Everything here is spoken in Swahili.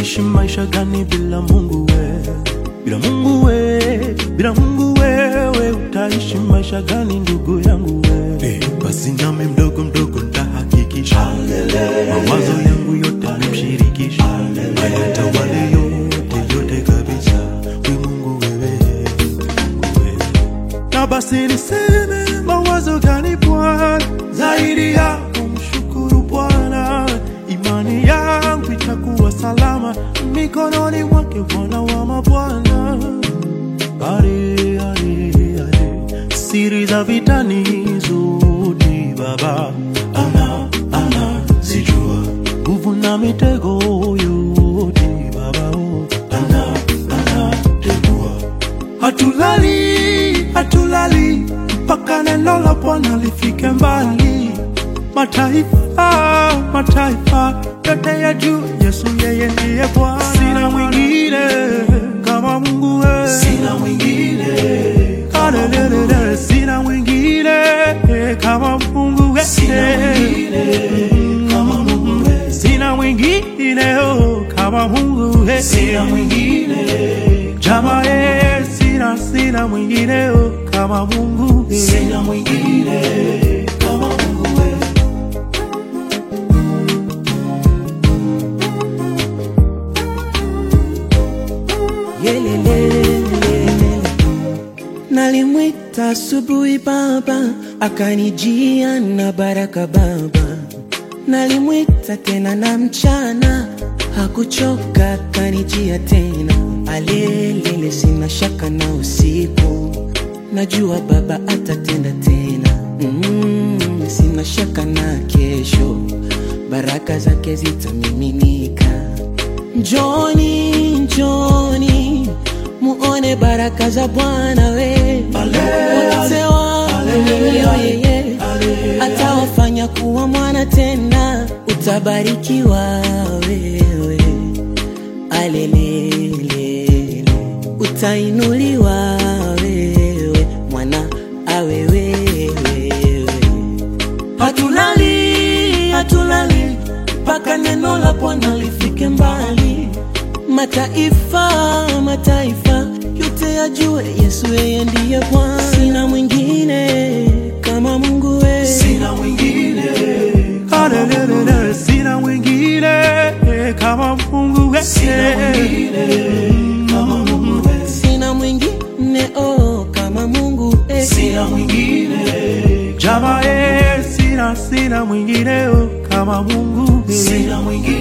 Utaishi maisha gani bila Mungu we? Bila Mungu we, bila Mungu wewe utaishi maisha gani ndugu yangu we? Basi nami mdogo mdogo nitahakikisha mawazo yangu yote nimshirikisha, ayatawale yote kabisa we Mungu wewe. Na basi niseme mawazo gani Bwana zaidi ya kumshukuru Bwana? Imani yangu itakuwa salama mikononi mwake Bwana wa mabwana. Siri za vitani zote Baba ana zijua, nguvu na mitego yote Baba ana tegua. Hatulali mpaka neno la Bwana lifike mbali. Mataifa yote ya juu, Yesu yeye ndiye Bwana. Sina mwingine kama Mungu wewe, sina mwingine haleluya, sina mwingine kama Mungu wewe, sina mwingine kama Mungu wewe, sina mwingine kama Mungu wewe, sina mwingine jamaa sina mwingine kama Mungu wewe, sina mwingine kama Mungu wewe. Nalimwita asubuhi Baba, akanijia na baraka Baba. Nalimwita tena na mchana, hakuchoka akanijia tena. Alelele sina shaka na usiku, najua Baba atatenda tena. Sina shaka na kesho, baraka zake zitamiminika. Njoni muone baraka za Bwana we. Wote waaminio yeye atawafanya kuwa mwana tena. Utabarikiwa wewe, alelele, utainuliwa wewe, mwana awe wewe. Hatulali mpaka neno la Bwana lifike mbali. Mataifa yote yajue Yesu yeye ndiye Bwana. Sina mwingine kama Mungu wewe, sina mwingine haleluya, sina mwingine kama Mungu wewe, sina mwingine kama Mungu wewe, sina mwingine kama Mungu wewe, sina mwingine jamaa sina mwingine kama Mungu wewe, sina mwingine